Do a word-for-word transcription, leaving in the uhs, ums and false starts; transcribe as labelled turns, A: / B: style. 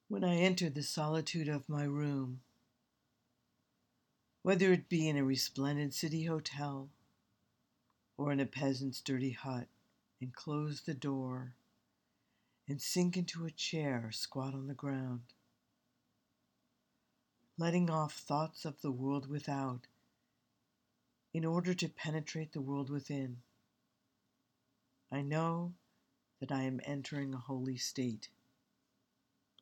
A: When I enter the solitude of my room, whether it be in a resplendent city hotel or in a peasant's dirty hut, and close the door and sink into a chair or squat on the ground, letting off thoughts of the world without in order to penetrate the world within, I know that I am entering a holy state.